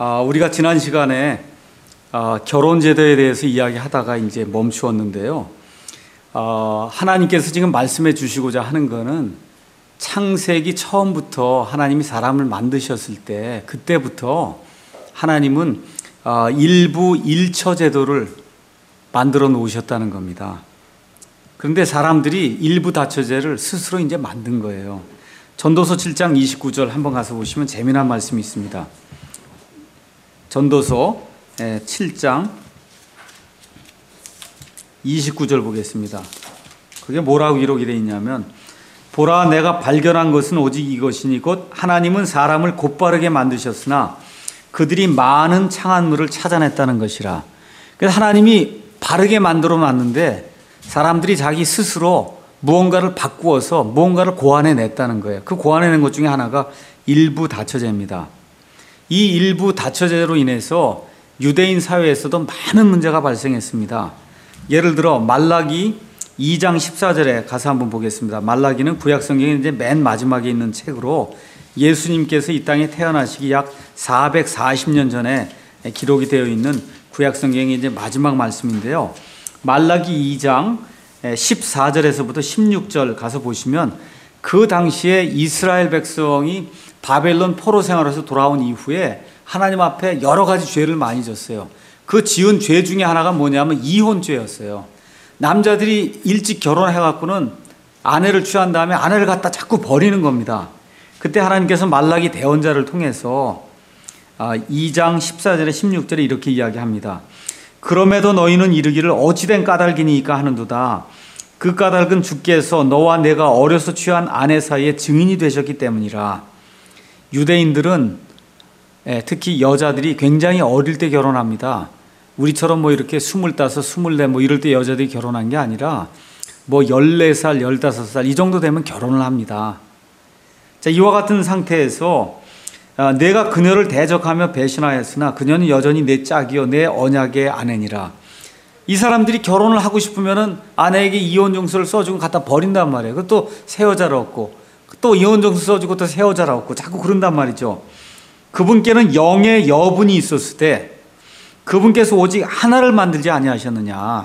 우리가 지난 시간에 결혼 제도에 대해서 이야기하다가 이제 멈추었는데요. 하나님께서 지금 말씀해 주시고자 하는 거는 창세기 처음부터 하나님이 사람을 만드셨을 때 그때부터 하나님은 일부 일처 제도를 만들어 놓으셨다는 겁니다. 그런데 사람들이 일부 다처제를 스스로 이제 만든 거예요. 전도서 7장 29절 한번 가서 보시면 재미난 말씀이 있습니다. 전도서 7장 29절 보겠습니다. 그게 뭐라고 기록이 되어 있냐면, 보라, 내가 발견한 것은 오직 이것이니 곧 하나님은 사람을 곧바르게 만드셨으나 그들이 많은 창한물을 찾아냈다는 것이라. 그래서 하나님이 바르게 만들어 놨는데 사람들이 자기 스스로 무언가를 바꾸어서 무언가를 고안해냈다는 거예요. 그 고안해낸 것 중에 하나가 일부 다처제입니다. 이 일부 다처제로 인해서 유대인 사회에서도 많은 문제가 발생했습니다. 예를 들어 말라기 2장 14절에 가서 한번 보겠습니다. 말라기는 구약성경의 이제 맨 마지막에 있는 책으로 예수님께서 이 땅에 태어나시기 약 440년 전에 기록이 되어 있는 구약성경의 이제 마지막 말씀인데요. 말라기 2장 14절에서부터 16절 가서 보시면 그 당시에 이스라엘 백성이 바벨론 포로 생활에서 돌아온 이후에 하나님 앞에 여러 가지 죄를 많이 졌어요. 그 지은 죄 중에 하나가 뭐냐면 이혼죄였어요. 남자들이 일찍 결혼해갖고는 아내를 취한 다음에 아내를 갖다 자꾸 버리는 겁니다. 그때 하나님께서 말라기 대언자를 통해서 2장 14절에 16절에 이렇게 이야기합니다. 그럼에도 너희는 이르기를 어찌된 까닭이니까 하는도다. 그 까닭은 주께서 너와 내가 어려서 취한 아내 사이에 증인이 되셨기 때문이라. 유대인들은 특히 여자들이 굉장히 어릴 때 결혼합니다. 우리처럼 뭐 이렇게 25, 24 뭐 이럴 때 여자들이 결혼한 게 아니라 뭐 14살, 15살 이 정도 되면 결혼을 합니다. 자, 이와 같은 상태에서 내가 그녀를 대적하며 배신하였으나 그녀는 여전히 내 짝이요 내 언약의 아내니라. 이 사람들이 결혼을 하고 싶으면은 아내에게 이혼 증서를 써주고 갖다 버린단 말이에요. 그것도 새 여자를 얻고 또 이혼 증서 써주고 또 새 여자를 얻고 자꾸 그런단 말이죠. 그분께는 영의 여분이 있었을 때 그분께서 오직 하나를 만들지 아니하셨느냐.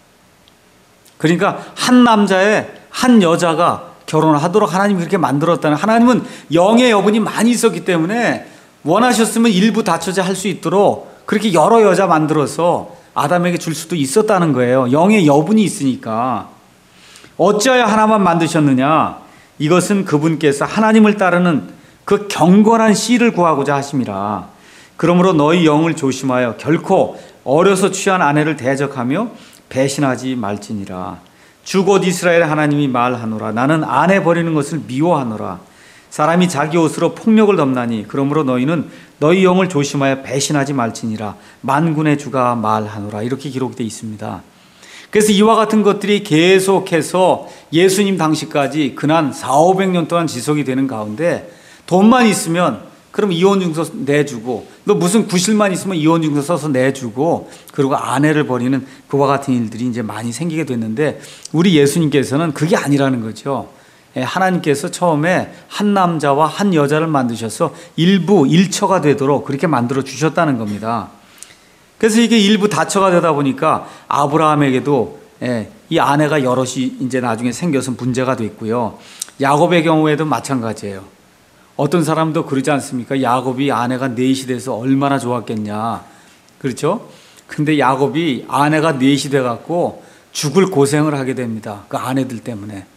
그러니까 한 남자에 한 여자가 결혼을 하도록 하나님이 그렇게 만들었다는, 하나님은 영의 여분이 많이 있었기 때문에 원하셨으면 일부 다처제 할 수 있도록 그렇게 여러 여자 만들어서 아담에게 줄 수도 있었다는 거예요. 영의 여분이 있으니까. 어찌하여 하나만 만드셨느냐. 이것은 그분께서 하나님을 따르는 그 경건한 씨를 구하고자 하심이라. 그러므로 너희 영을 조심하여 결코 어려서 취한 아내를 대적하며 배신하지 말지니라. 주 곧 이스라엘의 하나님이 말하노라. 나는 아내 버리는 것을 미워하노라. 사람이 자기 옷으로 폭력을 덮나니 그러므로 너희는 너희 영을 조심하여 배신하지 말지니라. 만군의 주가 말하노라. 이렇게 기록되어 있습니다. 그래서 이와 같은 것들이 계속해서 예수님 당시까지 근한 400~500년 동안 지속이 되는 가운데 돈만 있으면 그럼 이혼증서 내주고, 너 무슨 구실만 있으면 이혼증서 써서 내주고, 그리고 아내를 버리는 그와 같은 일들이 이제 많이 생기게 됐는데, 우리 예수님께서는 그게 아니라는 거죠. 하나님께서 처음에 한 남자와 한 여자를 만드셔서 일부 일처가 되도록 그렇게 만들어 주셨다는 겁니다. 그래서 이게 일부 다처가 되다 보니까 아브라함에게도 이 아내가 여럿이 이제 나중에 생겨서 문제가 됐고요. 야곱의 경우에도 마찬가지예요. 어떤 사람도 그러지 않습니까? 야곱이 아내가 넷이 돼서 얼마나 좋았겠냐. 그렇죠? 근데 야곱이 아내가 넷이 돼갖고 죽을 고생을 하게 됩니다. 그 아내들 때문에.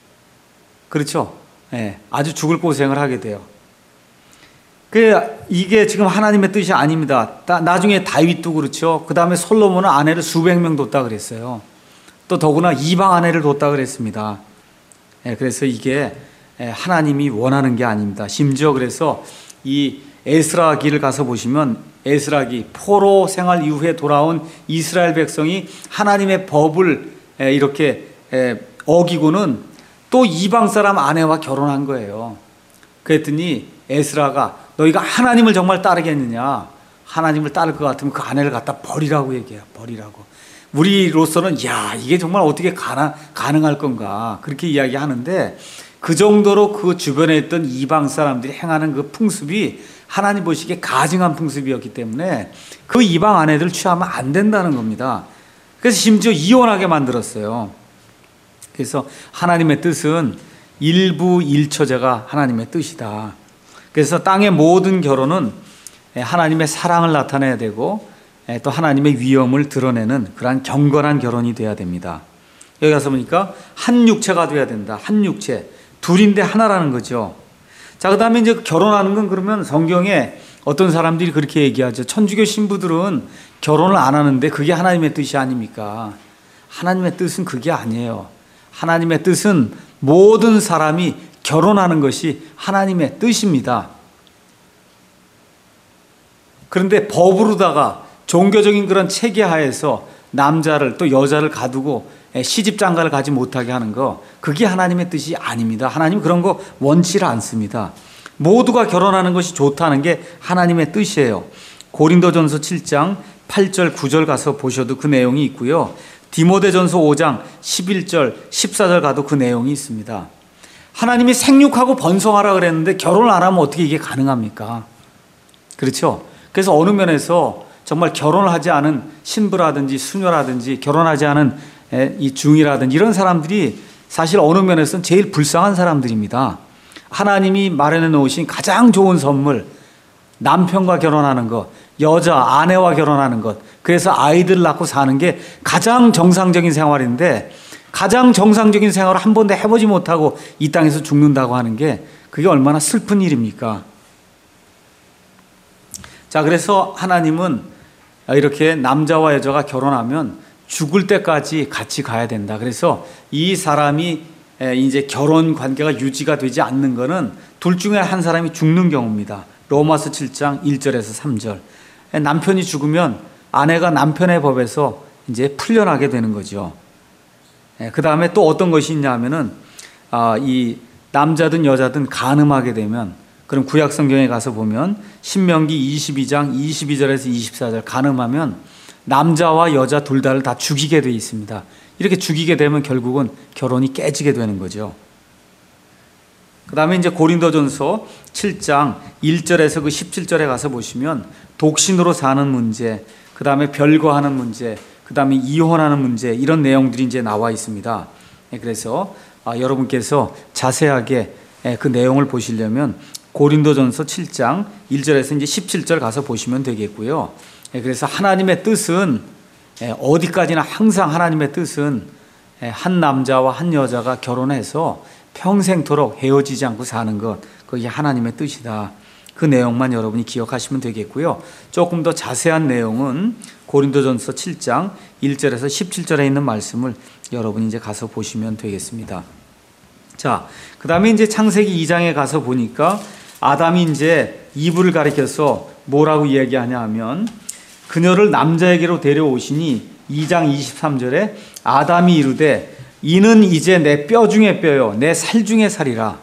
그렇죠? 아주 죽을 고생을 하게 돼요. 이게 지금 하나님의 뜻이 아닙니다. 나중에 다윗도 그렇죠. 그 다음에 솔로몬은 아내를 수백 명 뒀다 그랬어요. 또 더구나 이방 아내를 뒀다 그랬습니다. 그래서 이게 하나님이 원하는 게 아닙니다. 심지어 그래서 이 에스라기를 가서 보시면 에스라기 포로 생활 이후에 돌아온 이스라엘 백성이 하나님의 법을 이렇게 어기고는 또 이방 사람 아내와 결혼한 거예요. 그랬더니 에스라가 너희가 하나님을 정말 따르겠느냐, 하나님을 따를 것 같으면 그 아내를 갖다 버리라고 얘기해요. 버리라고. 우리로서는 야, 이게 정말 어떻게 가능할 건가 그렇게 이야기하는데, 그 정도로 그 주변에 있던 이방 사람들이 행하는 그 풍습이 하나님 보시기에 가증한 풍습이었기 때문에 그 이방 아내들 취하면 안 된다는 겁니다. 그래서 심지어 이혼하게 만들었어요. 그래서 하나님의 뜻은 일부일처제가 하나님의 뜻이다. 그래서 땅의 모든 결혼은 하나님의 사랑을 나타내야 되고 또 하나님의 위엄을 드러내는 그러한 경건한 결혼이 돼야 됩니다. 여기 가서 보니까 한 육체가 돼야 된다. 한 육체. 둘인데 하나라는 거죠. 자, 그 다음에 이제 결혼하는 건 그러면 성경에 어떤 사람들이 그렇게 얘기하죠. 천주교 신부들은 결혼을 안 하는데 그게 하나님의 뜻이 아닙니까? 하나님의 뜻은 그게 아니에요. 하나님의 뜻은 모든 사람이 결혼하는 것이 하나님의 뜻입니다. 그런데 법으로다가 종교적인 그런 체계 하에서 남자를 또 여자를 가두고 시집 장가를 가지 못하게 하는 거, 그게 하나님의 뜻이 아닙니다. 하나님 그런 거 원치를 않습니다. 모두가 결혼하는 것이 좋다는 게 하나님의 뜻이에요. 고린도전서 7장 8절 9절 가서 보셔도 그 내용이 있고요. 디모데전서 5장 11절 14절 가도 그 내용이 있습니다. 하나님이 생육하고 번성하라 그랬는데 결혼을 안 하면 어떻게 이게 가능합니까? 그렇죠? 그래서 어느 면에서 정말 결혼을 하지 않은 신부라든지 수녀라든지 결혼하지 않은 이 중이라든지 이런 사람들이 사실 어느 면에서는 제일 불쌍한 사람들입니다. 하나님이 마련해 놓으신 가장 좋은 선물, 남편과 결혼하는 것, 여자, 아내와 결혼하는 것, 그래서 아이들 낳고 사는 게 가장 정상적인 생활인데 가장 정상적인 생활을 한 번도 해보지 못하고 이 땅에서 죽는다고 하는 게 그게 얼마나 슬픈 일입니까? 자, 그래서 하나님은 이렇게 남자와 여자가 결혼하면 죽을 때까지 같이 가야 된다. 그래서 이 사람이 이제 결혼 관계가 유지가 되지 않는 거는 둘 중에 한 사람이 죽는 경우입니다. 로마서 7장 1절에서 3절. 남편이 죽으면 아내가 남편의 법에서 이제 풀려나게 되는 거죠. 그 다음에 또 어떤 것이 있냐면은 이 남자든 여자든 간음하게 되면, 그럼 구약 성경에 가서 보면 신명기 22장 22절에서 24절 간음하면 남자와 여자 둘 다를 다 죽이게 돼 있습니다. 이렇게 죽이게 되면 결국은 결혼이 깨지게 되는 거죠. 그 다음에 이제 고린도전서 7장 1절에서 그 17절에 가서 보시면 독신으로 사는 문제, 그 다음에 별거하는 문제, 그 다음에 이혼하는 문제, 이런 내용들이 이제 나와 있습니다. 그래서 여러분께서 자세하게 그 내용을 보시려면 고린도전서 7장 1절에서 이제 17절 가서 보시면 되겠고요. 그래서 하나님의 뜻은 어디까지나 항상 하나님의 뜻은 한 남자와 한 여자가 결혼해서 평생토록 헤어지지 않고 사는 것, 그게 하나님의 뜻이다. 그 내용만 여러분이 기억하시면 되겠고요. 조금 더 자세한 내용은 고린도전서 7장 1절에서 17절에 있는 말씀을 여러분이 이제 가서 보시면 되겠습니다. 자, 그 다음에 이제 창세기 2장에 가서 보니까 아담이 이제 이브를 가리켜서 뭐라고 이야기하냐 하면 그녀를 남자에게로 데려오시니 2장 23절에 아담이 이르되 이는 이제 내 뼈 중에 뼈요 내 살 중에 살이라.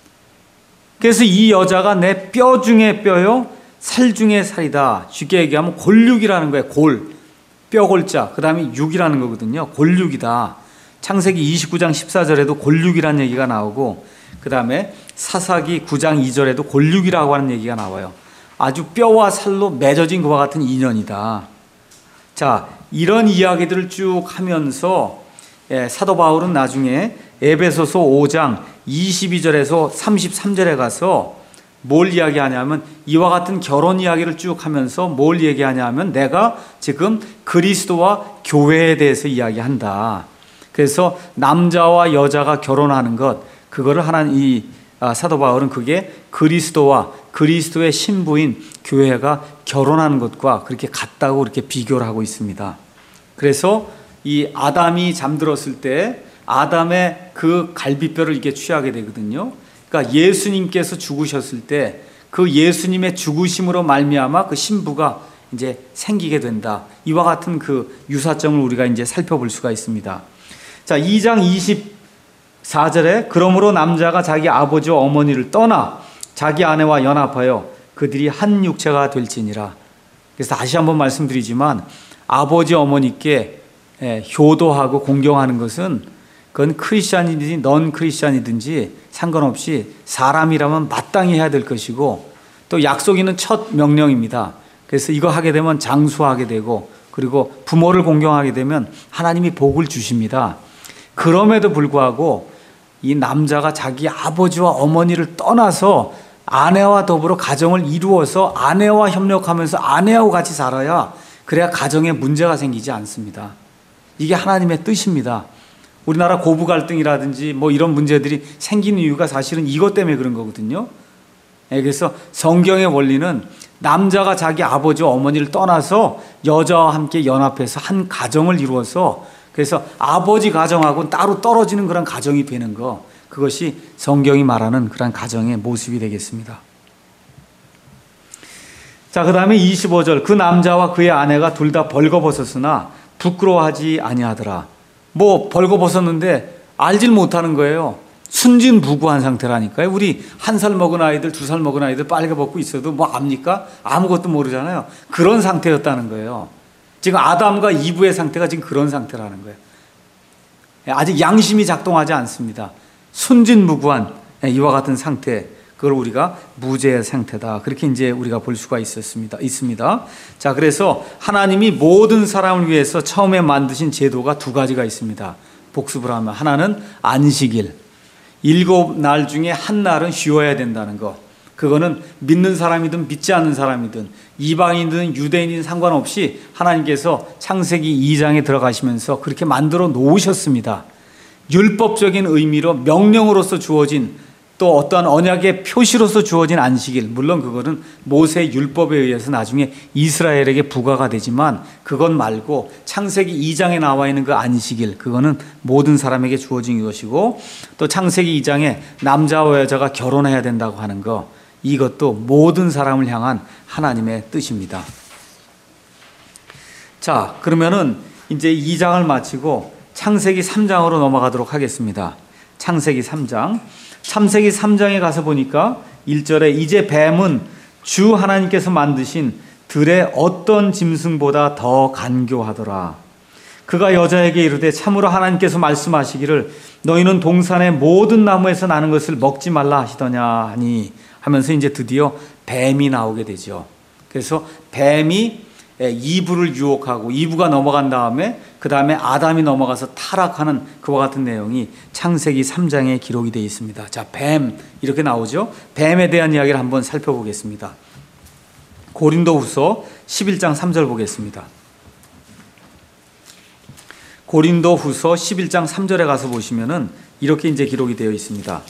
그래서 이 여자가 내 뼈 중에 뼈요 살 중에 살이다. 쉽게 얘기하면 골육이라는 거예요. 뼈골자, 그 다음에 육이라는 거거든요. 골육이다. 창세기 29장 14절에도 골육이라는 얘기가 나오고, 그 다음에 사사기 9장 2절에도 골육이라고 하는 얘기가 나와요. 아주 뼈와 살로 맺어진 것과 같은 인연이다. 자, 이런 이야기들을 쭉 하면서 사도 바울은 나중에 에베소서 5장 22절에서 33절에 가서 뭘 이야기하냐면 이와 같은 결혼 이야기를 쭉 하면서 뭘 얘기하냐면 내가 지금 그리스도와 교회에 대해서 이야기한다. 그래서 남자와 여자가 결혼하는 것, 그거를 사도 바울은 그게 그리스도와 그리스도의 신부인 교회가 결혼하는 것과 그렇게 같다고 그렇게 비교를 하고 있습니다. 그래서 이 아담이 잠들었을 때 아담의 그 갈비뼈를 이렇게 취하게 되거든요. 그러니까 예수님께서 죽으셨을 때 그 예수님의 죽으심으로 말미암아 그 신부가 이제 생기게 된다. 이와 같은 그 유사점을 우리가 이제 살펴볼 수가 있습니다. 자, 2장 24절에 그러므로 남자가 자기 아버지와 어머니를 떠나 자기 아내와 연합하여 그들이 한 육체가 될지니라. 그래서 다시 한번 말씀드리지만 아버지 어머니께 효도하고 공경하는 것은 그건 크리스찬이든지 넌 크리스찬이든지 상관없이 사람이라면 마땅히 해야 될 것이고, 또 약속 있는 첫 명령입니다. 그래서 이거 하게 되면 장수하게 되고 그리고 부모를 공경하게 되면 하나님이 복을 주십니다. 그럼에도 불구하고 이 남자가 자기 아버지와 어머니를 떠나서 아내와 더불어 가정을 이루어서 아내와 협력하면서 아내하고 같이 살아야 그래야 가정에 문제가 생기지 않습니다. 이게 하나님의 뜻입니다. 우리나라 고부 갈등이라든지 뭐 이런 문제들이 생기는 이유가 사실은 이것 때문에 그런 거거든요. 그래서 성경의 원리는 남자가 자기 아버지와 어머니를 떠나서 여자와 함께 연합해서 한 가정을 이루어서 그래서 아버지 가정하고는 따로 떨어지는 그런 가정이 되는 거, 그것이 성경이 말하는 그런 가정의 모습이 되겠습니다. 자, 그 다음에 25절, 그 남자와 그의 아내가 둘 다 벌거벗었으나 부끄러워하지 아니하더라. 뭐 벌거벗었는데 알질 못하는 거예요. 순진무구한 상태라니까요. 우리 1살 먹은 아이들, 2살 먹은 아이들 빨개 벗고 있어도 뭐 압니까? 아무것도 모르잖아요. 그런 상태였다는 거예요. 지금 아담과 이브의 상태가 지금 그런 상태라는 거예요. 아직 양심이 작동하지 않습니다. 순진무구한 이와 같은 상태, 그걸 우리가 무죄의 상태다. 그렇게 이제 우리가 볼 수가 있습니다. 자, 그래서 하나님이 모든 사람을 위해서 처음에 만드신 제도가 두 가지가 있습니다. 복습을 하면 하나는 안식일, 7날 중에 한 날은 쉬어야 된다는 거. 그거는 믿는 사람이든 믿지 않는 사람이든 이방인이든 유대인이든 상관없이 하나님께서 창세기 2장에 들어가시면서 그렇게 만들어 놓으셨습니다. 율법적인 의미로 명령으로서 주어진 또 어떠한 언약의 표시로서 주어진 안식일, 물론 그거는 모세 율법에 의해서 나중에 이스라엘에게 부과가 되지만 그것 말고 창세기 2장에 나와 있는 그 안식일, 그거는 모든 사람에게 주어진 것이고, 또 창세기 2장에 남자와 여자가 결혼해야 된다고 하는 거, 이것도 모든 사람을 향한 하나님의 뜻입니다. 자, 그러면은 이제 2장을 마치고 창세기 3장으로 넘어가도록 하겠습니다. 창세기 3장. 창세기 3장에 가서 보니까 1절에 이제 뱀은 주 하나님께서 만드신 들의 어떤 짐승보다 더 간교하더라. 그가 여자에게 이르되 참으로 하나님께서 말씀하시기를 너희는 동산의 모든 나무에서 나는 것을 먹지 말라 하시더냐 하니 하면서 이제 드디어 뱀이 나오게 되죠. 그래서 뱀이 이브를 유혹하고 이브가 넘어간 다음에 그 다음에 아담이 넘어가서 타락하는 그와 같은 내용이 창세기 3장에 기록이 되어 있습니다. 자, 뱀 이렇게 나오죠. 뱀에 대한 이야기를 한번 살펴보겠습니다. 고린도후서 11장 3절 보겠습니다. 고린도후서 11장 3절에 가서 보시면은 이렇게 이제 기록이 되어 있습니다.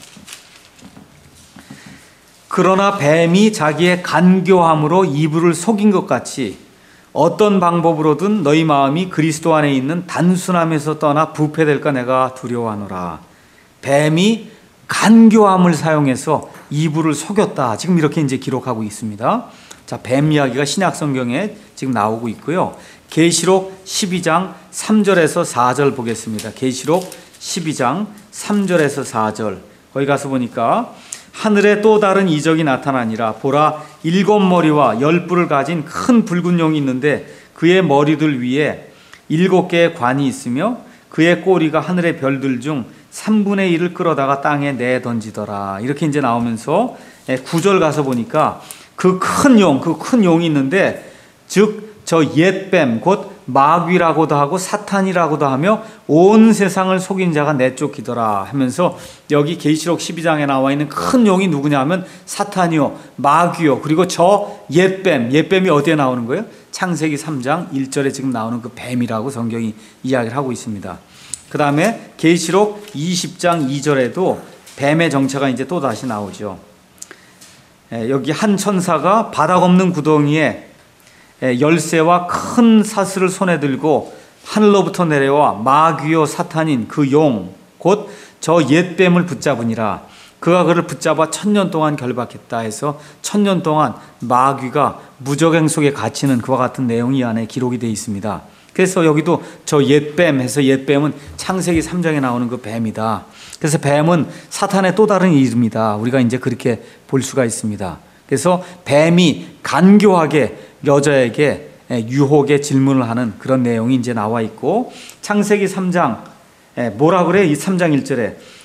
그러나 뱀이 자기의 간교함으로 이브를 속인 것 같이 어떤 방법으로든 너희 마음이 그리스도 안에 있는 단순함에서 떠나 부패될까 내가 두려워하노라. 뱀이 간교함을 사용해서 이브를 속였다. 지금 이렇게 이제 기록하고 있습니다. 자, 뱀 이야기가 신약 성경에 지금 나오고 있고요. 계시록 12장 3절에서 4절 보겠습니다. 계시록 12장 3절에서 4절. 거기 가서 보니까 하늘에 또 다른 이적이 나타나니라. 보라, 7머리와 10뿔을 가진 큰 붉은 용이 있는데 그의 머리들 위에 7개의 관이 있으며 그의 꼬리가 하늘의 별들 중 3분의 1을 끌어다가 땅에 내던지더라. 이렇게 이제 나오면서 9절 가서 보니까 그 큰 용이 있는데 즉 저 옛뱀 곧 마귀라고도 하고 사탄이라고도 하며 온 세상을 속인 자가 내쫓기더라 하면서 여기 계시록 12장에 나와 있는 큰 용이 누구냐면 사탄이요 마귀요 그리고 저 옛뱀이 어디에 나오는 거예요? 창세기 3장 1절에 지금 나오는 그 뱀이라고 성경이 이야기를 하고 있습니다. 그 다음에 계시록 20장 2절에도 뱀의 정체가 이제 또 다시 나오죠. 여기 한 천사가 바닥 없는 구덩이에 열쇠와 큰 사슬을 손에 들고 하늘로부터 내려와 마귀요 사탄인 그 용 곧 저 옛뱀을 붙잡으니라. 그가 그를 붙잡아 1000년 동안 결박했다 해서 1000년 동안 마귀가 무적행 속에 갇히는 그와 같은 내용이 이 안에 기록이 되어 있습니다. 그래서 여기도 저 옛뱀 해서 옛뱀은 창세기 3장에 나오는 그 뱀이다. 그래서 뱀은 사탄의 또 다른 이름이다. 우리가 이제 그렇게 볼 수가 있습니다. 그래서 뱀이 간교하게 여자에게 유혹의 질문을 하는 그런 내용이 이제 나와 있고 창세기 3장 뭐라 그래? 이 3장 1절에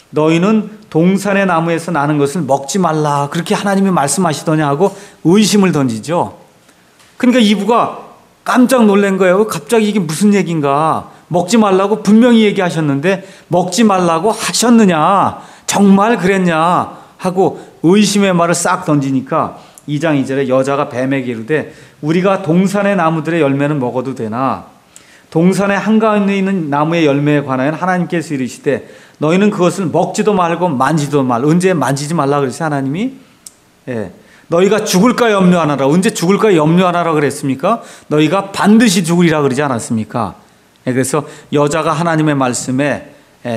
너희는 동산의 나무에서 나는 것을 먹지 말라. 그렇게 하나님이 말씀하시더냐 하고 의심을 던지죠. 그러니까 이브가 깜짝 놀란 거예요. 갑자기 이게 무슨 얘기인가. 먹지 말라고 분명히 얘기하셨는데 먹지 말라고 하셨느냐. 정말 그랬냐 하고 의심의 말을 싹 던지니까 2장 2절에 여자가 뱀에게 이르되 우리가 동산의 나무들의 열매는 먹어도 되나 동산의 한가운데 있는 나무의 열매에 관하여 하나님께서 이르시되 너희는 그것을 먹지도 말고 만지도 말. 언제 만지지 말라 그랬어요 하나님이? 예. 너희가 죽을까 염려하나라. 언제 죽을까 염려하나라 그랬습니까? 너희가 반드시 죽으리라 그러지 않았습니까? 예. 그래서 여자가 하나님의 말씀에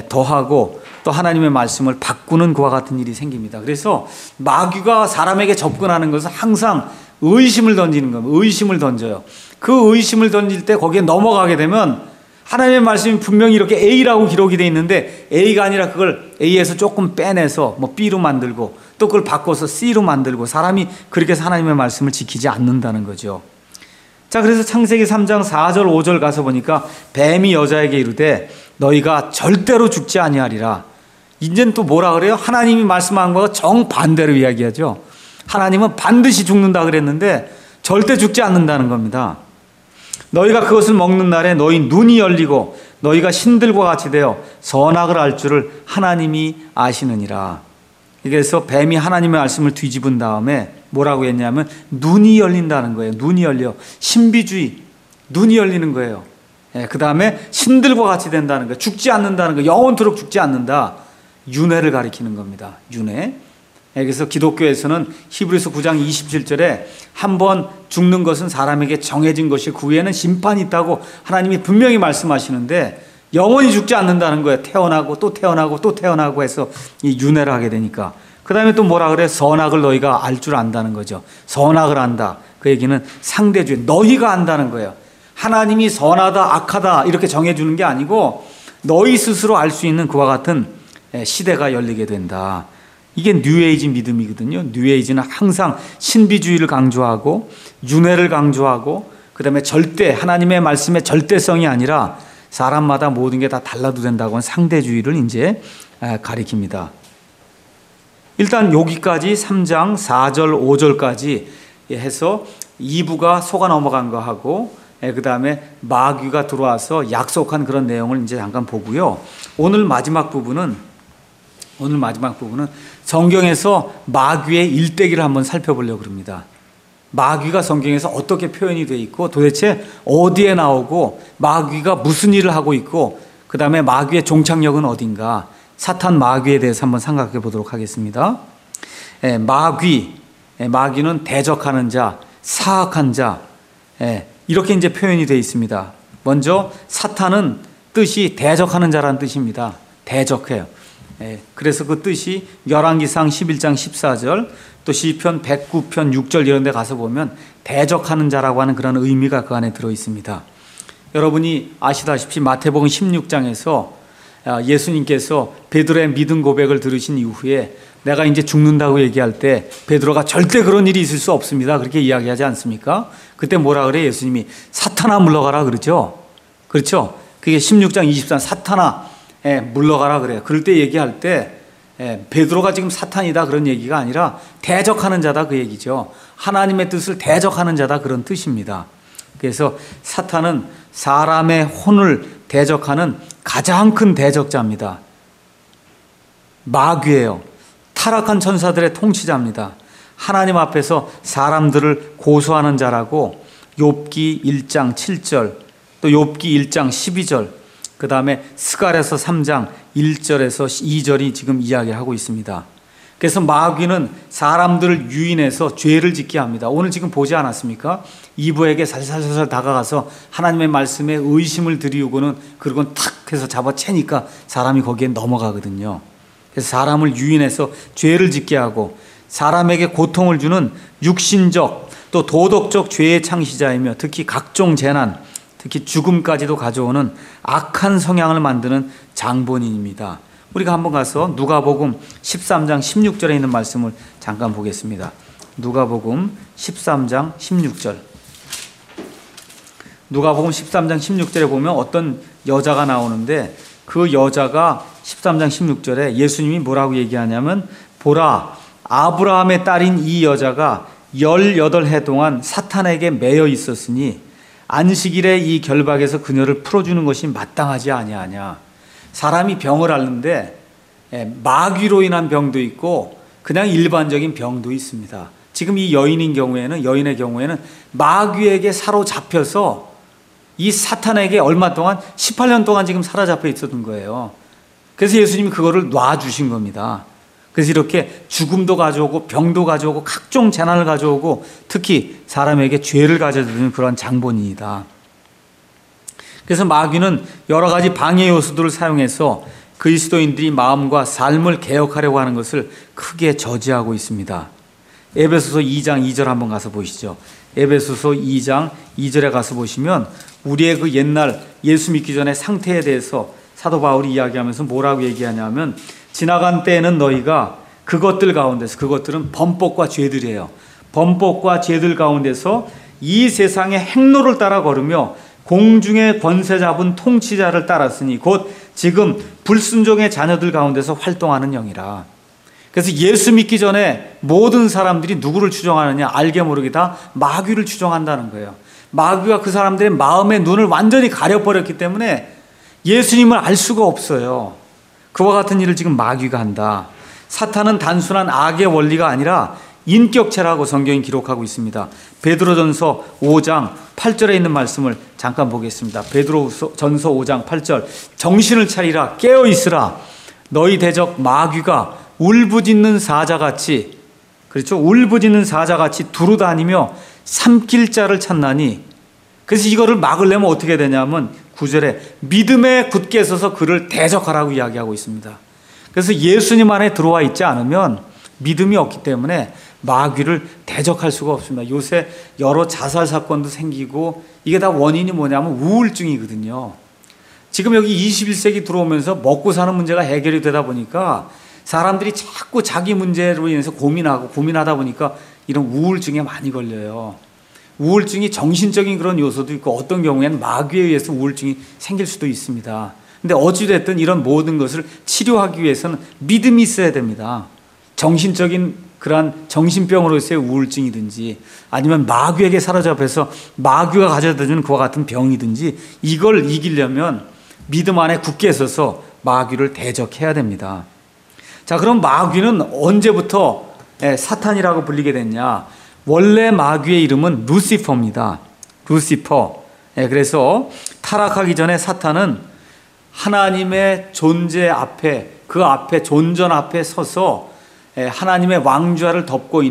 더하고 또 하나님의 말씀을 바꾸는 그와 같은 일이 생깁니다. 그래서 마귀가 사람에게 접근하는 것은 항상 의심을 던지는 겁니다. 의심을 던져요. 그 의심을 던질 때 거기에 넘어가게 되면 하나님의 말씀이 분명히 이렇게 A라고 기록이 되어 있는데 A가 아니라 그걸 A에서 조금 빼내서 뭐 B로 만들고 또 그걸 바꿔서 C로 만들고 사람이 그렇게 해서 하나님의 말씀을 지키지 않는다는 거죠. 자, 그래서 창세기 3장 4절 5절 가서 보니까 뱀이 여자에게 이르되 너희가 절대로 죽지 아니하리라. 이제는 또 뭐라 그래요? 하나님이 말씀한 거와 정반대로 이야기하죠. 하나님은 반드시 죽는다 그랬는데 절대 죽지 않는다는 겁니다. 너희가 그것을 먹는 날에 너희 눈이 열리고 너희가 신들과 같이 되어 선악을 알 줄을 하나님이 아시느니라. 그래서 뱀이 하나님의 말씀을 뒤집은 다음에 뭐라고 했냐면 눈이 열린다는 거예요. 눈이 열려. 신비주의. 눈이 열리는 거예요. 그 다음에 신들과 같이 된다는 거예요. 죽지 않는다는 거예요. 영원토록 죽지 않는다. 윤회를 가리키는 겁니다. 윤회. 그래서 기독교에서는 히브리서 9장 27절에 한번 죽는 것은 사람에게 정해진 것이고 그 후에는 심판이 있다고 하나님이 분명히 말씀하시는데 영원히 죽지 않는다는 거예요. 태어나고 또 태어나고 또 태어나고 해서 이 윤회를 하게 되니까. 그 다음에 또 뭐라 그래? 선악을 너희가 알 줄 안다는 거죠. 선악을 안다. 그 얘기는 상대주의. 너희가 안다는 거예요. 하나님이 선하다 악하다 이렇게 정해주는 게 아니고 너희 스스로 알 수 있는 그와 같은 시대가 열리게 된다. 이게 뉴에이지 믿음이거든요. 뉴에이지는 항상 신비주의를 강조하고 윤회를 강조하고 그 다음에 절대 하나님의 말씀의 절대성이 아니라 사람마다 모든 게 다 달라도 된다고 하는 상대주의를 이제 가리킵니다. 일단 여기까지 3장 4절 5절까지 해서 2부가 속아 넘어간 거 하고 그 다음에 마귀가 들어와서 약속한 그런 내용을 이제 잠깐 보고요. 오늘 마지막 부분은 성경에서 마귀의 일대기를 한번 살펴보려고 합니다. 마귀가 성경에서 어떻게 표현이 되어 있고 도대체 어디에 나오고 마귀가 무슨 일을 하고 있고 그 다음에 마귀의 종착역은 어딘가 사탄 마귀에 대해서 한번 생각해 보도록 하겠습니다. 마귀는 대적하는 자, 사악한 자 이렇게 이제 표현이 되어 있습니다. 먼저 사탄은 뜻이 대적하는 자라는 뜻입니다. 대적해요. 그래서 그 뜻이 열왕기상 11장 14절 또 시편 109편 6절 이런 데 가서 보면 대적하는 자라고 하는 그런 의미가 그 안에 들어 있습니다. 여러분이 아시다시피 마태복음 16장에서 예수님께서 베드로의 믿음 고백을 들으신 이후에 내가 이제 죽는다고 얘기할 때 베드로가 절대 그런 일이 있을 수 없습니다. 그렇게 이야기하지 않습니까? 그때 뭐라 그래? 예수님이 사탄아 물러가라 그러죠. 그렇죠? 그게 16장 23 사탄아 물러가라 그래요. 그럴 때 얘기할 때 베드로가 지금 사탄이다 그런 얘기가 아니라 대적하는 자다 그 얘기죠. 하나님의 뜻을 대적하는 자다 그런 뜻입니다. 그래서 사탄은 사람의 혼을 대적하는 가장 큰 대적자입니다. 마귀예요. 타락한 천사들의 통치자입니다. 하나님 앞에서 사람들을 고소하는 자라고 욥기 1장 7절 또 욥기 1장 12절 그 다음에 스가랴서 3장 1절에서 2절이 지금 이야기하고 있습니다. 그래서 마귀는 사람들을 유인해서 죄를 짓게 합니다. 오늘 지금 보지 않았습니까? 이브에게 살살살살 다가가서 하나님의 말씀에 의심을 들이우고는 그리고 탁 해서 잡아채니까 사람이 거기에 넘어가거든요. 그래서 사람을 유인해서 죄를 짓게 하고 사람에게 고통을 주는 육신적 또 도덕적 죄의 창시자이며 특히 각종 재난 특히 죽음까지도 가져오는 악한 성향을 만드는 장본인입니다. 우리가 한번 가서 누가복음 13장 16절에 있는 말씀을 잠깐 보겠습니다. 누가복음 13장 16절. 누가복음 13장 16절에 보면 어떤 여자가 나오는데 그 여자가 13장 16절에 예수님이 뭐라고 얘기하냐면 보라 아브라함의 딸인 이 여자가 18해 동안 사탄에게 매여 있었으니 안식일에 이 결박에서 그녀를 풀어주는 것이 마땅하지 아니하냐. 사람이 병을 앓는데 마귀로 인한 병도 있고 그냥 일반적인 병도 있습니다. 지금 이 여인의 경우에는 마귀에게 사로잡혀서 이 사탄에게 얼마 동안 18년 동안 지금 사로잡혀 있었던 거예요. 그래서 예수님이 그거를 놔주신 겁니다. 그래서 이렇게 죽음도 가져오고 병도 가져오고 각종 재난을 가져오고 특히 사람에게 죄를 가져다주는 그런 장본인이다. 그래서 마귀는 여러 가지 방해 요소들을 사용해서 그리스도인들이 마음과 삶을 개혁하려고 하는 것을 크게 저지하고 있습니다. 에베소서 2장 2절 한번 가서 보시죠. 에베소서 2장 2절에 가서 보시면 우리의 그 옛날 예수 믿기 전의 상태에 대해서 사도 바울이 이야기하면서 뭐라고 얘기하냐면 지나간 때에는 너희가 그것들 가운데서, 그것들은 범법과 죄들이에요. 범법과 죄들 가운데서 이 세상의 행로를 따라 걸으며 공중의 권세 잡은 통치자를 따랐으니 곧 지금 불순종의 자녀들 가운데서 활동하는 영이라. 그래서 예수 믿기 전에 모든 사람들이 누구를 추종하느냐? 알게 모르게 다 마귀를 추종한다는 거예요. 마귀가 그 사람들의 마음의 눈을 완전히 가려버렸기 때문에 예수님을 알 수가 없어요. 그와 같은 일을 지금 마귀가 한다. 사탄은 단순한 악의 원리가 아니라 인격체라고 성경이 기록하고 있습니다. 베드로전서 5장 8절에 있는 말씀을 잠깐 보겠습니다. 베드로전서 5장 8절 정신을 차리라 깨어 있으라 너희 대적 마귀가 울부짖는 사자같이, 그렇죠? 울부짖는 사자같이 두루다니며 삼킬 자를 찾나니. 그래서 이거를 막으려면 어떻게 되냐면 9절에 믿음에 굳게 서서 그를 대적하라고 이야기하고 있습니다. 그래서 예수님 안에 들어와 있지 않으면 믿음이 없기 때문에 마귀를 대적할 수가 없습니다. 요새 여러 자살 사건도 생기고 이게 다 원인이 뭐냐면 우울증이거든요. 지금 여기 21세기 들어오면서 먹고 사는 문제가 해결이 되다 보니까 사람들이 자꾸 자기 문제로 인해서 고민하다 보니까 이런 우울증에 많이 걸려요. 우울증이 정신적인 그런 요소도 있고 어떤 경우에는 마귀에 의해서 우울증이 생길 수도 있습니다. 근데 어찌됐든 이런 모든 것을 치료하기 위해서는 믿음이 있어야 됩니다. 정신적인 그러한 정신병으로서의 우울증이든지 아니면 마귀에게 사로잡혀서 마귀가 가져다주는 그와 같은 병이든지 이걸 이기려면 믿음 안에 굳게 서서 마귀를 대적해야 됩니다. 자, 그럼 마귀는 언제부터 사탄이라고 불리게 됐냐? 원래 마귀의 이름은 루시퍼입니다. 루시퍼. 그래서 타락하기 전에 사탄은 하나님의 존재 앞에, 그 앞에 존전 앞에 서서 하나님의 왕좌를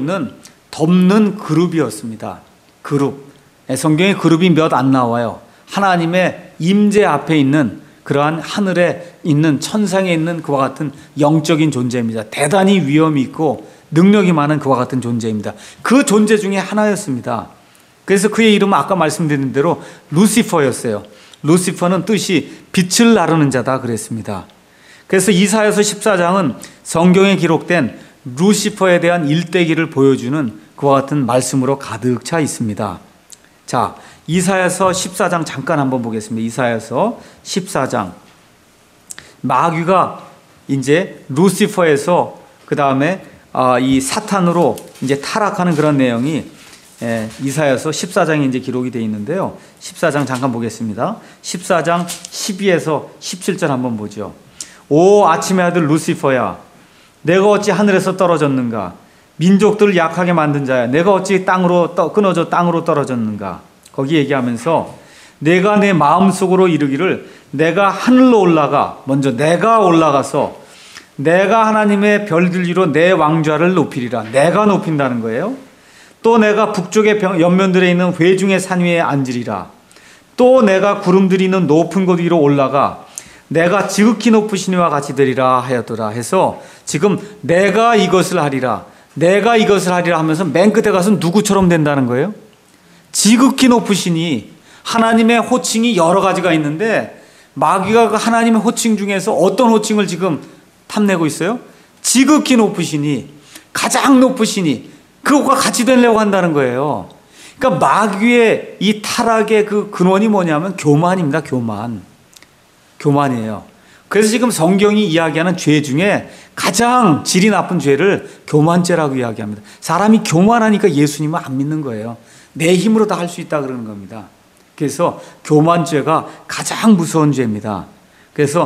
덮는 그룹이었습니다. 그룹. 성경에 그룹이 몇 안 나와요. 하나님의 임재 앞에 있는 그러한 하늘에 있는 천상에 있는 그와 같은 영적인 존재입니다. 대단히 위엄이 있고 능력이 많은 그와 같은 존재입니다. 그 존재 중에 하나였습니다. 그래서 그의 이름은 아까 말씀드린 대로 루시퍼였어요. 루시퍼는 뜻이 빛을 나르는 자다 그랬습니다. 그래서 이사야서 14장은 성경에 기록된 루시퍼에 대한 일대기를 보여주는 그와 같은 말씀으로 가득 차 있습니다. 자, 이사야서 14장 잠깐 한번 보겠습니다. 이사야서 14장. 마귀가 이제 루시퍼에서 그 다음에 이 사탄으로 이제 타락하는 그런 내용이 이사야서 14장에 이제 기록이 되어 있는데요. 14장 잠깐 보겠습니다. 14장 12에서 17절 한번 보죠. 오 아침의 아들 루시퍼야, 내가 어찌 하늘에서 떨어졌는가? 민족들을 약하게 만든 자야, 내가 어찌 끊어져 땅으로 떨어졌는가? 거기 얘기하면서 내가 내 마음속으로 이르기를 내가 하늘로 올라가, 먼저 내가 올라가서 내가 하나님의 별들 위로 내 왕좌를 높이리라. 내가 높인다는 거예요. 또 내가 북쪽의 옆면들에 있는 회중의 산 위에 앉으리라. 또 내가 구름들이 있는 높은 곳 위로 올라가 내가 지극히 높으신 이와 같이 되리라 하였더라 해서 지금 내가 이것을 하리라, 내가 이것을 하리라 하면서 맨 끝에 가서 누구처럼 된다는 거예요? 지극히 높으시니. 하나님의 호칭이 여러 가지가 있는데 마귀가 그 하나님의 호칭 중에서 어떤 호칭을 지금 탐내고 있어요? 지극히 높으시니, 가장 높으시니, 그것과 같이 되려고 한다는 거예요. 그러니까 마귀의 이 타락의 그 근원이 뭐냐면 교만입니다. 교만이에요. 그래서 지금 성경이 이야기하는 죄 중에 가장 질이 나쁜 죄를 교만죄라고 이야기합니다. 사람이 교만하니까 예수님을 안 믿는 거예요. 내 힘으로 다 할 수 있다 그러는 겁니다. 그래서 교만죄가 가장 무서운 죄입니다. 그래서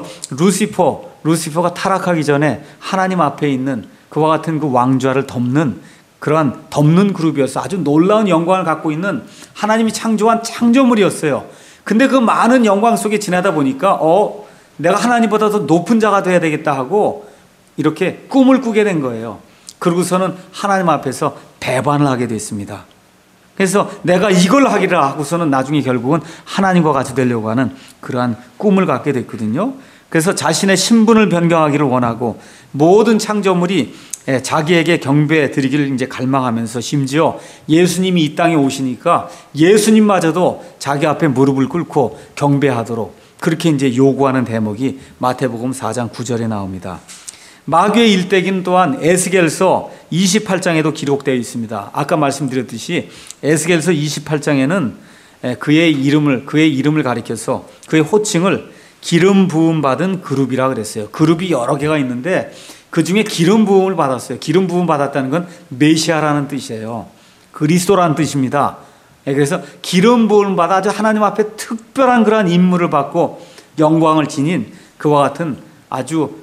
루시퍼가 타락하기 전에 하나님 앞에 있는 그와 같은 그 왕좌를 덮는 그러한 덮는 그룹이었어요. 아주 놀라운 영광을 갖고 있는 하나님이 창조한 창조물이었어요. 근데 그 많은 영광 속에 지나다 보니까 내가 하나님보다 더 높은 자가 돼야 되겠다 하고 이렇게 꿈을 꾸게 된 거예요. 그러고서는 하나님 앞에서 배반을 하게 됐습니다. 그래서 내가 이걸 하기를 하고서는 나중에 결국은 하나님과 같이 되려고 하는 그러한 꿈을 갖게 됐거든요. 그래서 자신의 신분을 변경하기를 원하고 모든 창조물이 자기에게 경배 드리기를 이제 갈망하면서 심지어 예수님이 이 땅에 오시니까 예수님마저도 자기 앞에 무릎을 꿇고 경배하도록 그렇게 이제 요구하는 대목이 마태복음 4장 9절에 나옵니다. 마귀의 일대기는 또한 에스겔서 28장에도 기록되어 있습니다. 아까 말씀드렸듯이 에스겔서 28장에는 그의 이름을 가리켜서 그의 호칭을 기름 부음 받은 그룹이라 그랬어요. 그룹이 여러 개가 있는데 그 중에 기름 부음을 받았어요. 기름 부음 받았다는 건 메시아라는 뜻이에요. 그리스도라는 뜻입니다. 그래서 기름 부음을 받아 아주 하나님 앞에 특별한 그러한 임무를 받고 영광을 지닌 그와 같은 아주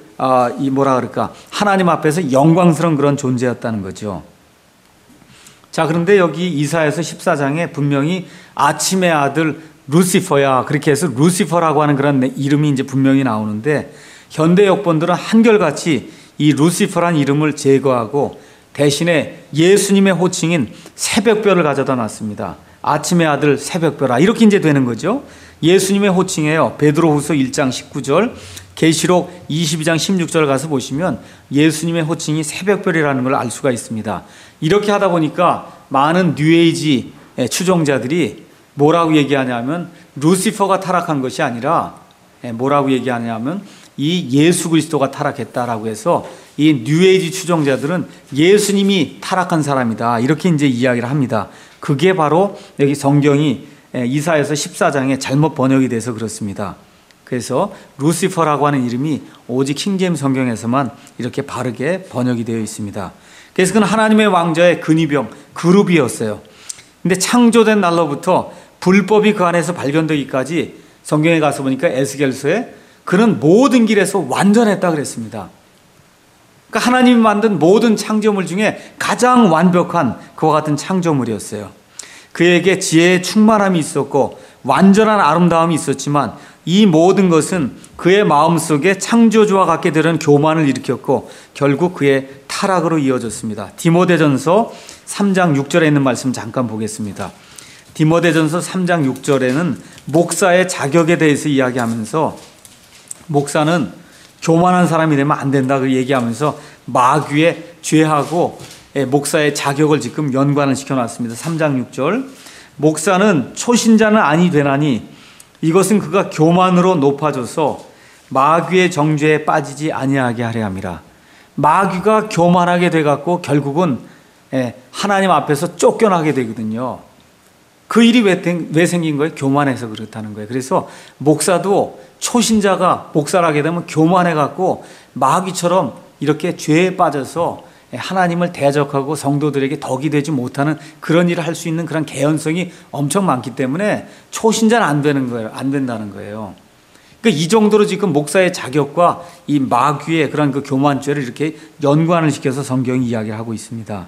하나님 앞에서 영광스러운 그런 존재였다는 거죠. 자, 그런데 여기 이사야서 14장에 분명히 아침의 아들 루시퍼야, 그렇게 해서 루시퍼라고 하는 그런 이름이 이제 분명히 나오는데 현대 역본들은 한결같이 이 루시퍼란 이름을 제거하고 대신에 예수님의 호칭인 새벽별을 가져다 놨습니다. 아침의 아들 새벽별아, 이렇게 이제 되는 거죠. 예수님의 호칭이에요. 베드로후서 1장 19절, 계시록 22장 16절 가서 보시면 예수님의 호칭이 새벽별이라는 걸 알 수가 있습니다. 이렇게 하다 보니까 많은 뉴에이지 추종자들이 뭐라고 얘기하냐면 루시퍼가 타락한 것이 아니라 뭐라고 얘기하냐면 이 예수 그리스도가 타락했다라고 해서 이 뉴에이지 추종자들은 예수님이 타락한 사람이다, 이렇게 이제 이야기를 합니다. 그게 바로 여기 성경이 이사야서 14장에 잘못 번역이 돼서 그렇습니다. 그래서 루시퍼라고 하는 이름이 오직 킹제임스 성경에서만 이렇게 바르게 번역이 되어 있습니다. 그래서 그는 하나님의 왕좌의 근위병, 그룹이었어요. 근데 창조된 날로부터 불법이 그 안에서 발견되기까지 성경에 가서 보니까 에스겔서에 그는 모든 길에서 완전했다 그랬습니다. 그러니까 하나님이 만든 모든 창조물 중에 가장 완벽한 그와 같은 창조물이었어요. 그에게 지혜의 충만함이 있었고 완전한 아름다움이 있었지만 이 모든 것은 그의 마음속에 창조주와 같게 되는 교만을 일으켰고 결국 그의 타락으로 이어졌습니다. 디모데전서 3장 6절에 있는 말씀 잠깐 보겠습니다. 디모데전서 3장 6절에는 목사의 자격에 대해서 이야기하면서 목사는 교만한 사람이 되면 안 된다 그 얘기하면서 마귀의 죄하고 목사의 자격을 지금 연관을 시켜놨습니다. 3장 6절, 목사는 초신자는 아니 되나니 이것은 그가 교만으로 높아져서 마귀의 정죄에 빠지지 아니하게 하려 함이라. 마귀가 교만하게 돼갖고 결국은 하나님 앞에서 쫓겨나게 되거든요. 그 일이 왜 생긴 거예요? 교만해서 그렇다는 거예요. 그래서 목사도 초신자가 목사를 하게 되면 교만해갖고 마귀처럼 이렇게 죄에 빠져서 하나님을 대적하고 성도들에게 덕이 되지 못하는 그런 일을 할 수 있는 그런 개연성이 엄청 많기 때문에 초신자는 안 되는 거예요. 안 된다는 거예요. 그러니까 이 정도로 지금 목사의 자격과 이 마귀의 그런 그 교만죄를 이렇게 연관을 시켜서 성경이 이야기를 하고 있습니다.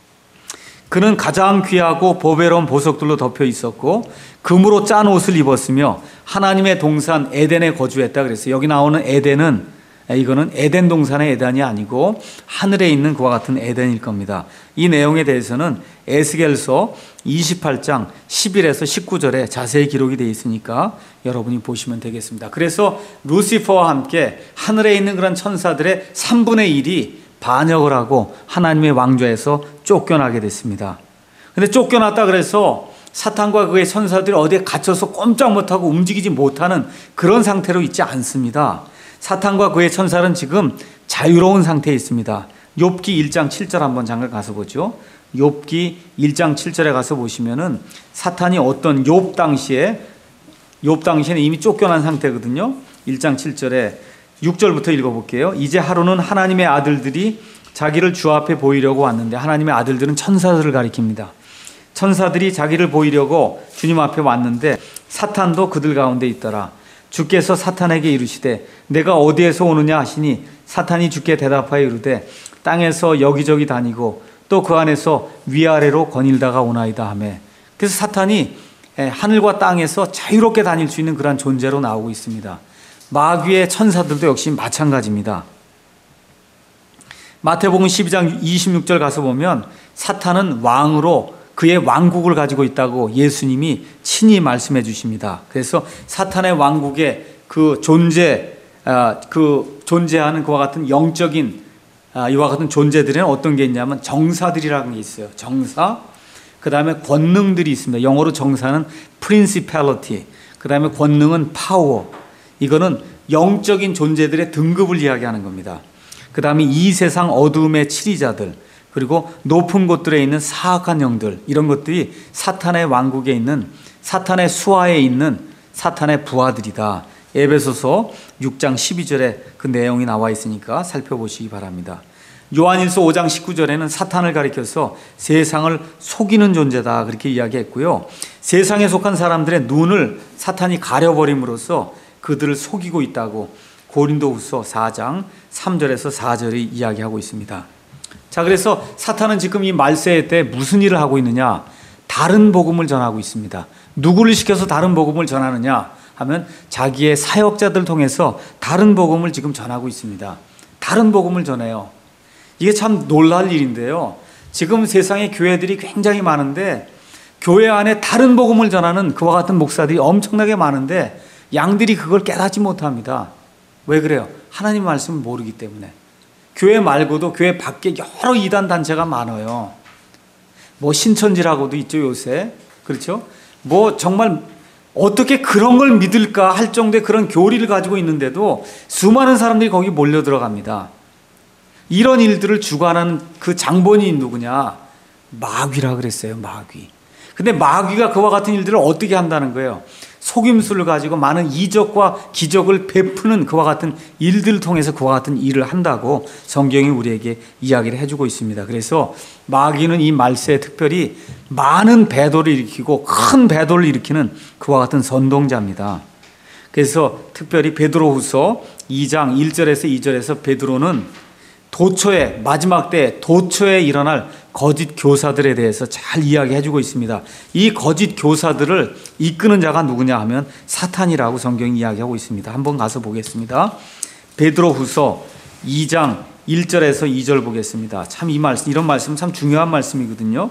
그는 가장 귀하고 보배로운 보석들로 덮여 있었고 금으로 짠 옷을 입었으며 하나님의 동산 에덴에 거주했다 그랬어요. 여기 나오는 에덴은 이거는 에덴 동산의 에덴이 아니고 하늘에 있는 그와 같은 에덴일 겁니다. 이 내용에 대해서는 에스겔서 28장 11에서 19절에 자세히 기록이 되어 있으니까 여러분이 보시면 되겠습니다. 그래서 루시퍼와 함께 하늘에 있는 그런 천사들의 3분의 1이 반역을 하고 하나님의 왕좌에서 쫓겨나게 됐습니다. 근데 쫓겨났다 그래서 사탄과 그의 천사들이 어디에 갇혀서 꼼짝 못하고 움직이지 못하는 그런 상태로 있지 않습니다. 사탄과 그의 천사는 지금 자유로운 상태에 있습니다. 욥기 1장 7절 한번 잠깐 가서 보죠. 욥기 1장 7절에 가서 보시면은 사탄이 어떤 욥 당시에는 이미 쫓겨난 상태거든요. 1장 7절에 6절부터 읽어볼게요. 이제 하루는 하나님의 아들들이 자기를 주 앞에 보이려고 왔는데, 하나님의 아들들은 천사들을 가리킵니다. 천사들이 자기를 보이려고 주님 앞에 왔는데 사탄도 그들 가운데 있더라. 주께서 사탄에게 이르시되 내가 어디에서 오느냐 하시니 사탄이 주께 대답하여 이르되 땅에서 여기저기 다니고 또 그 안에서 위아래로 거닐다가 오나이다 하매. 그래서 사탄이 하늘과 땅에서 자유롭게 다닐 수 있는 그런 존재로 나오고 있습니다. 마귀의 천사들도 역시 마찬가지입니다. 마태복음 12장 26절 가서 보면 사탄은 왕으로 그의 왕국을 가지고 있다고 예수님이 친히 말씀해 주십니다. 그래서 사탄의 왕국의 존재하는 그와 같은 영적인 이와 같은 존재들에는 어떤 게 있냐면 정사들이라는 게 있어요. 정사, 그 다음에 권능들이 있습니다. 영어로 정사는 principality, 그 다음에 권능은 power. 이거는 영적인 존재들의 등급을 이야기하는 겁니다. 그 다음에 이 세상 어두움의 치리자들, 그리고 높은 곳들에 있는 사악한 영들, 이런 것들이 사탄의 왕국에 있는, 사탄의 수하에 있는 사탄의 부하들이다. 에베소서 6장 12절에 그 내용이 나와 있으니까 살펴보시기 바랍니다. 요한일서 5장 19절에는 사탄을 가리켜서 세상을 속이는 존재다 그렇게 이야기했고요. 세상에 속한 사람들의 눈을 사탄이 가려버림으로써 그들을 속이고 있다고 고린도후서 4장 3절에서 4절이 이야기하고 있습니다. 자, 그래서 사탄은 지금 이 말세 때 무슨 일을 하고 있느냐? 다른 복음을 전하고 있습니다. 누구를 시켜서 다른 복음을 전하느냐 하면 자기의 사역자들 통해서 다른 복음을 지금 전하고 있습니다. 다른 복음을 전해요. 이게 참 놀랄 일인데요. 지금 세상에 교회들이 굉장히 많은데 교회 안에 다른 복음을 전하는 그와 같은 목사들이 엄청나게 많은데 양들이 그걸 깨닫지 못합니다. 왜 그래요? 하나님 말씀을 모르기 때문에. 교회 말고도 교회 밖에 여러 이단 단체가 많아요. 뭐 신천지라고도 있죠, 요새. 그렇죠? 뭐 정말 어떻게 그런 걸 믿을까 할 정도의 그런 교리를 가지고 있는데도 수많은 사람들이 거기 몰려 들어갑니다. 이런 일들을 주관하는 그 장본인이 누구냐? 마귀라 그랬어요, 마귀. 근데 마귀가 그와 같은 일들을 어떻게 한다는 거예요? 속임수를 가지고 많은 이적과 기적을 베푸는 그와 같은 일들을 통해서 그와 같은 일을 한다고 성경이 우리에게 이야기를 해주고 있습니다. 그래서 마귀는 이 말세에 특별히 많은 배도를 일으키고 큰 배도를 일으키는 그와 같은 선동자입니다. 그래서 특별히 베드로후서 2장 1절에서 2절에서 베드로는 도처에, 마지막 때 도처에 일어날 거짓 교사들에 대해서 잘 이야기해주고 있습니다. 이 거짓 교사들을 이끄는 자가 누구냐 하면 사탄이라고 성경이 이야기하고 있습니다. 한번 가서 보겠습니다. 베드로후서 2장 1절에서 2절 보겠습니다. 참 이런 말씀 참 중요한 말씀이거든요.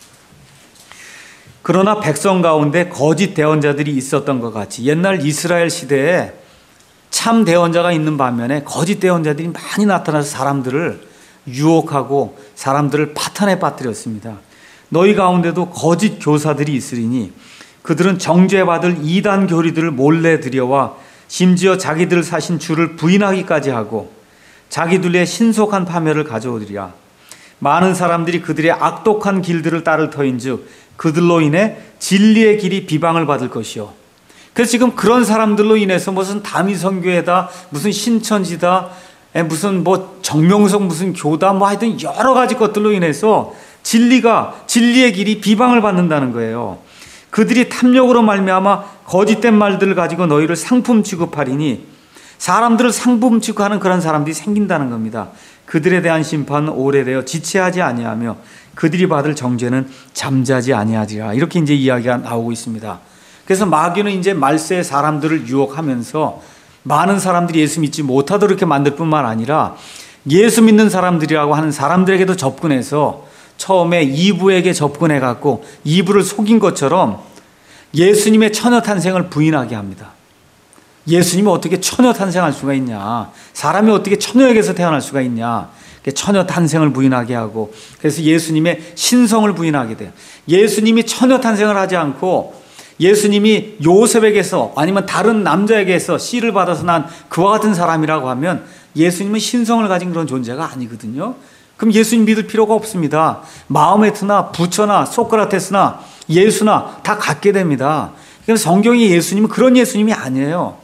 그러나 백성 가운데 거짓 대언자들이 있었던 것 같이 옛날 이스라엘 시대에 참 대언자가 있는 반면에 거짓 대언자들이 많이 나타나서 사람들을 유혹하고 사람들을 파탄에 빠뜨렸습니다. 너희 가운데도 거짓 교사들이 있으리니 그들은 정죄받을 이단 교리들을 몰래 들여와 심지어 자기들 사신 주를 부인하기까지 하고 자기들의 신속한 파멸을 가져오리라. 많은 사람들이 그들의 악독한 길들을 따를 터인즉 그들로 인해 진리의 길이 비방을 받을 것이요. 그래서 지금 그런 사람들로 인해서 무슨 다미선교회다, 무슨 신천지다, 무슨 뭐 정명석 무슨 교다, 뭐 하여튼 여러 가지 것들로 인해서 진리의 길이 비방을 받는다는 거예요. 그들이 탐욕으로 말미암아 거짓된 말들을 가지고 너희를 상품 취급하리니 사람들을 상품 취급하는 그런 사람들이 생긴다는 겁니다. 그들에 대한 심판은 오래되어 지체하지 아니하며 그들이 받을 정죄는 잠자지 아니하리라. 이렇게 이제 이야기가 나오고 있습니다. 그래서 마귀는 이제 말세의 사람들을 유혹하면서 많은 사람들이 예수 믿지 못하도록 이렇게 만들 뿐만 아니라 예수 믿는 사람들이라고 하는 사람들에게도 접근해서 처음에 이브에게 접근해갖고 이브를 속인 것처럼 예수님의 처녀 탄생을 부인하게 합니다. 예수님이 어떻게 처녀 탄생할 수가 있냐? 사람이 어떻게 처녀에게서 태어날 수가 있냐? 처녀 탄생을 부인하게 하고 그래서 예수님의 신성을 부인하게 돼요. 예수님이 처녀 탄생을 하지 않고 예수님이 요셉에게서 아니면 다른 남자에게서 씨를 받아서 난 그와 같은 사람이라고 하면 예수님은 신성을 가진 그런 존재가 아니거든요. 그럼 예수님 믿을 필요가 없습니다. 마호메트나 부처나 소크라테스나 예수나 다 갖게 됩니다. 그래서 성경의 예수님은 그런 예수님이 아니에요.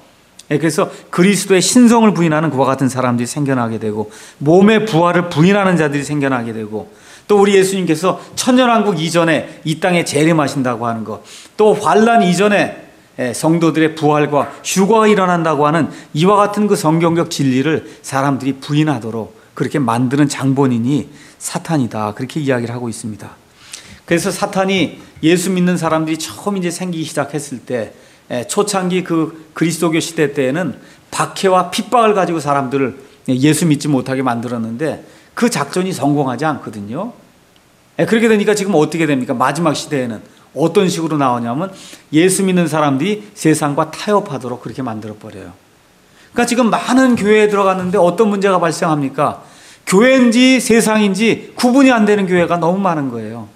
그래서 그리스도의 신성을 부인하는 그와 같은 사람들이 생겨나게 되고, 몸의 부활을 부인하는 자들이 생겨나게 되고, 또 우리 예수님께서 천년왕국 이전에 이 땅에 재림하신다고 하는 것, 또 환란 이전에 성도들의 부활과 휴거가 일어난다고 하는 이와 같은 그 성경적 진리를 사람들이 부인하도록 그렇게 만드는 장본인이 사탄이다, 그렇게 이야기를 하고 있습니다. 그래서 사탄이 예수 믿는 사람들이 처음 이제 생기기 시작했을 때, 초창기 그 그리스도교 시대 때에는 박해와 핍박을 가지고 사람들을 예수 믿지 못하게 만들었는데 그 작전이 성공하지 않거든요. 그렇게 되니까 지금 어떻게 됩니까? 마지막 시대에는 어떤 식으로 나오냐면 예수 믿는 사람들이 세상과 타협하도록 그렇게 만들어버려요. 그러니까 지금 많은 교회에 들어갔는데 어떤 문제가 발생합니까? 교회인지 세상인지 구분이 안 되는 교회가 너무 많은 거예요.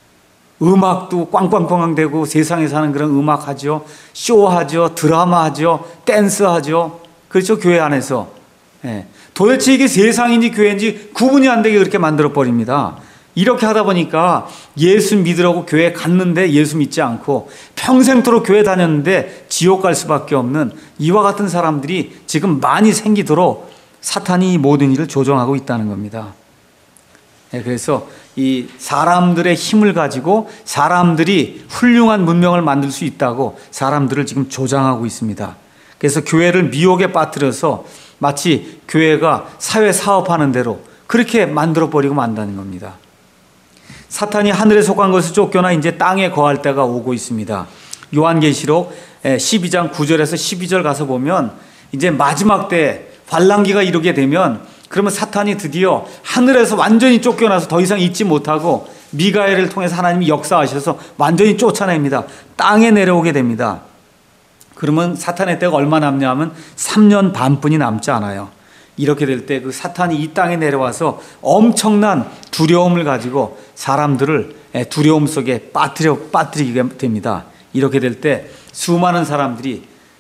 음악도 꽝꽝꽝꽝대고 세상에 사는 그런 음악 하죠, 쇼하죠, 드라마 하죠, 댄스 하죠. 그렇죠, 교회 안에서. 도대체 이게 세상인지 교회인지 구분이 안 되게 그렇게 만들어버립니다. 이렇게 하다 보니까 예수 믿으라고 교회 갔는데 예수 믿지 않고 평생토록 교회 다녔는데 지옥 갈 수밖에 없는 이와 같은 사람들이 지금 많이 생기도록 사탄이 이 모든 일을 조종하고 있다는 겁니다. 그래서 이 사람들의 힘을 가지고 사람들이 훌륭한 문명을 만들 수 있다고 사람들을 지금 조장하고 있습니다. 그래서 교회를 미혹에 빠뜨려서 마치 교회가 사회 사업하는 대로 그렇게 만들어버리고 만다는 겁니다. 사탄이 하늘에 속한 것을 쫓겨나 이제 땅에 거할 때가 오고 있습니다. 요한계시록 12장 9절에서 12절 가서 보면 이제 마지막 때 환란기가 이르게 되면 그러면 사탄이 드디어 하늘에서 완전히 쫓겨나서 더 이상 있지 못하고 미가엘을 통해서 하나님이 역사하셔서 완전히 쫓아냅니다. 땅에 내려오게 됩니다. 그러면 사탄의 때가 얼마 남냐 하면 3년 반뿐이 남지 않아요. 이렇게 될 때 그 사탄이 이 땅에 내려와서 엄청난 두려움을 가지고 사람들을 두려움 속에 빠뜨리게 됩니다. 이렇게 될 때 수많은 사람들이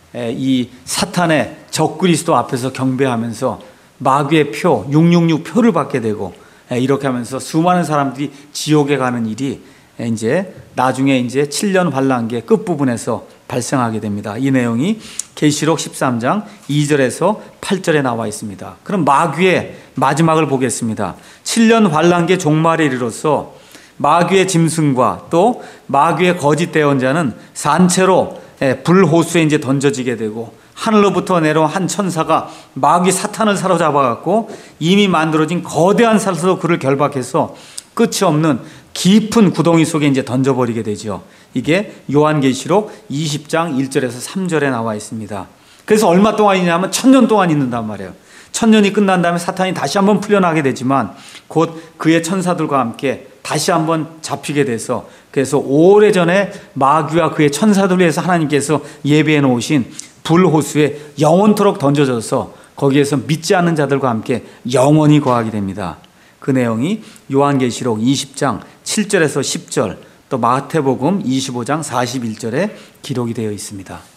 이 사탄의 적그리스도 앞에서 경배하면서 마귀의 표, 666 표를 받게 되고, 이렇게 하면서 수많은 사람들이 지옥에 가는 일이 이제 나중에 이제 7년 환란기의 끝부분에서 발생하게 됩니다. 이 내용이 계시록 13장 2절에서 8절에 나와 있습니다. 그럼 마귀의 마지막을 보겠습니다. 7년 환란기의 종말에 이르러서 마귀의 짐승과 또 마귀의 거짓 대언자는 산채로 불호수에 이제 던져지게 되고, 하늘로부터 내려온 한 천사가 마귀 사탄을 사로잡아갖고 이미 만들어진 거대한 살로 그를 결박해서 끝이 없는 깊은 구덩이 속에 이제 던져버리게 되죠. 이게 요한계시록 20장 1절에서 3절에 나와 있습니다. 그래서 얼마 동안이냐면 1000년 동안 있는단 말이에요. 1000년이 끝난 다음에 사탄이 다시 한번 풀려나게 되지만 곧 그의 천사들과 함께 다시 한번 잡히게 돼서, 그래서 오래전에 마귀와 그의 천사들을 위해서 하나님께서 예비해 놓으신 불호수에 영원토록 던져져서 거기에서 믿지 않는 자들과 함께 영원히 거하게 됩니다. 그 내용이 요한계시록 20장 7절에서 10절, 또 마태복음 25장 41절에 기록이 되어 있습니다.